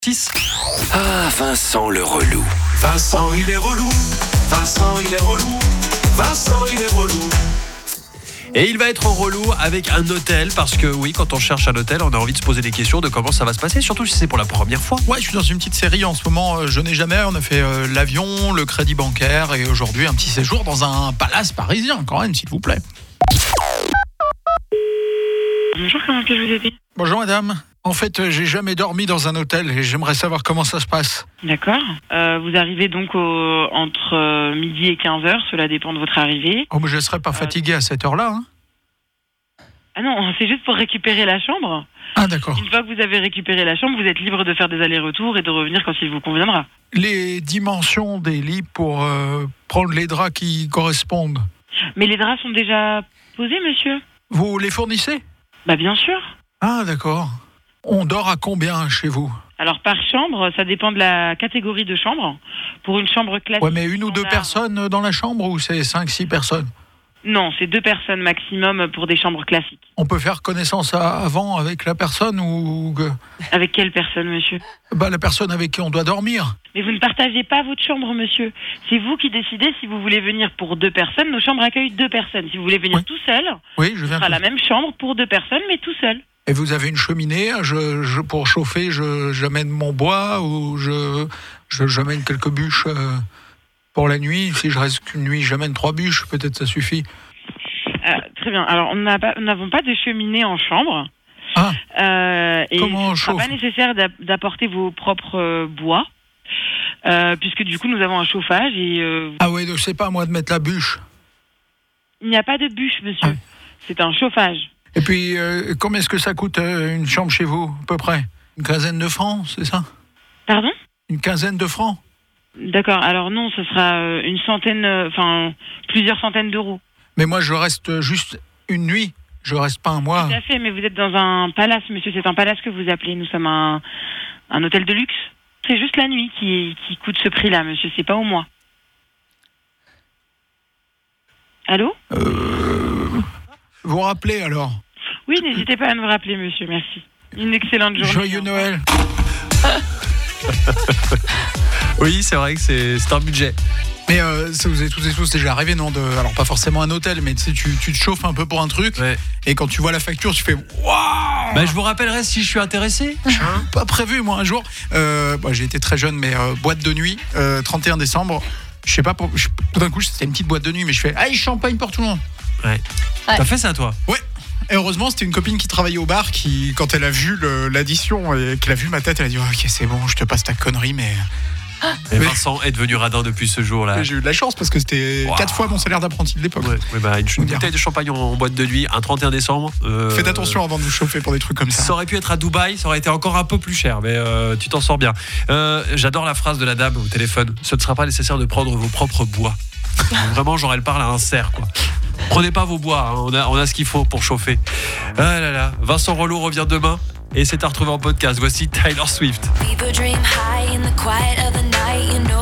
6. Ah, Vincent le relou. Vincent il est relou, Vincent il est relou, Vincent il est relou. Et il va être relou avec un hôtel parce que oui, quand on cherche un hôtel, on a envie de se poser des questions de comment ça va se passer, surtout si c'est pour la première fois. Ouais, je suis dans une petite série en ce moment, Je n'ai jamais. On a fait l'avion, le crédit bancaire et aujourd'hui un petit séjour dans un palace parisien quand même, s'il vous plaît. Bonjour, comment puis-je vous aider? Bonjour madame. En fait, j'ai jamais dormi dans un hôtel et j'aimerais savoir comment ça se passe. D'accord. Vous arrivez donc entre midi et 15h, cela dépend de votre arrivée. Oh, mais je ne serais pas fatigué à cette heure-là, hein. Ah non, c'est juste pour récupérer la chambre. Ah d'accord. Une fois que vous avez récupéré la chambre, vous êtes libre de faire des allers-retours et de revenir quand il vous conviendra. Les dimensions des lits pour prendre les draps qui correspondent, Mais les draps sont déjà posés, monsieur? vous les fournissez? Bah bien sûr. Ah d'accord. On dort à combien chez vous? Alors par chambre, ça dépend de la catégorie de chambre. Pour une chambre classique... Ouais, mais une ou deux standard- personnes dans la chambre ou c'est 5-6 personnes? Non, c'est 2 personnes maximum pour des chambres classiques. On peut faire connaissance avant avec la personne ou Avec quelle personne, monsieur? la personne avec qui on doit dormir? Mais vous ne partagez pas votre chambre, monsieur. C'est vous qui décidez si vous voulez venir pour 2 personnes. Nos chambres accueillent 2 personnes. Si vous voulez venir Oui. tout seul, Oui, je ce viens. sera la même chambre pour 2 personnes, mais tout seul. Et vous avez une cheminée, pour chauffer, j'amène mon bois ou j'amène quelques bûches pour la nuit. Si je reste qu'une nuit, j'amène 3 bûches, peut-être ça suffit. Très bien. Alors, nous n'avons pas de cheminée en chambre. Ah, Et comment on il ne sera chauffe? pas nécessaire d'apporter vos propres bois, puisque du coup, nous avons un chauffage et ah ouais, donc c'est pas à moi de mettre la bûche. il n'y a pas de bûche, monsieur. C'est un chauffage. Et puis, combien est-ce que ça coûte une chambre chez vous, à peu près? Une quinzaine de francs, c'est ça? Pardon? Une quinzaine de francs? D'accord. Alors non, ce sera plusieurs centaines d'euros. Mais moi, je reste juste une nuit. Je reste pas un mois. Tout à fait, mais vous êtes dans un palace, monsieur. C'est un palace que vous appelez. Nous sommes un hôtel de luxe. C'est juste la nuit qui coûte ce prix-là, monsieur. C'est pas au mois. Allô? Vous rappelez alors? Oui, n'hésitez pas à nous rappeler, monsieur. Merci. Une excellente journée. Joyeux Noël. Oui, c'est vrai que c'est un budget. Mais ça vous est tous et tous déjà arrivé, non? Alors pas forcément un hôtel, mais tu sais, tu te chauffes un peu pour un truc, Ouais. et quand tu vois la facture, tu fais waouh. Bah, je vous rappellerai si je suis intéressé. Pas prévu moi un jour. J'ai été très jeune, mais boîte de nuit, 31 décembre. Je sais pas, tout d'un coup c'était une petite boîte de nuit, mais je fais aïe, champagne pour tout le monde. Ouais. T'as fait ça, toi? Ouais. Et heureusement, c'était une copine qui travaillait au bar qui, quand elle a vu l'addition et qu'elle a vu ma tête, elle a dit ok, c'est bon, je te passe ta connerie, mais Et Vincent est devenu radin depuis ce jour-là. j'ai eu de la chance parce que c'était Wow. 4 fois mon salaire d'apprenti de l'époque. Ouais, une Faut dire. bouteille de champagne en boîte de nuit, un 31 décembre. Faites attention avant de vous chauffer pour des trucs comme ça. Ça aurait pu être à Dubaï, ça aurait été encore un peu plus cher, mais tu t'en sors bien. J'adore la phrase de la dame au téléphone. Ce ne sera pas nécessaire de prendre vos propres bois. Vraiment, genre, elle parle à un cerf, quoi. Prenez pas vos bois, hein, on a ce qu'il faut pour chauffer. Ah là là, Vincent Relou revient demain et c'est à retrouver en podcast. Voici Taylor Swift. People dream high in the quiet of the night, you know.